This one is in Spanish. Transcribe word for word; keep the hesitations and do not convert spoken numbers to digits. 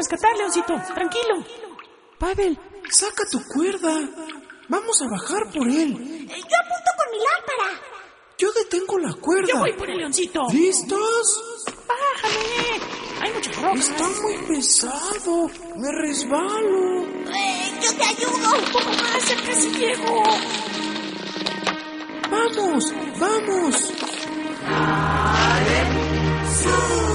rescatar, Leoncito. Tranquilo. Pavel, saca tu cuerda. Vamos a bajar por él. Yo apunto con mi lámpara. Yo detengo la cuerda. Yo voy por el Leoncito. ¿Listos? Bájame. Hay muchas rocas. Está muy pesado. Me resbalo. Eh, yo te ayudo. Un poco más, ya casi llego. Vamos, vamos. ¡Sube!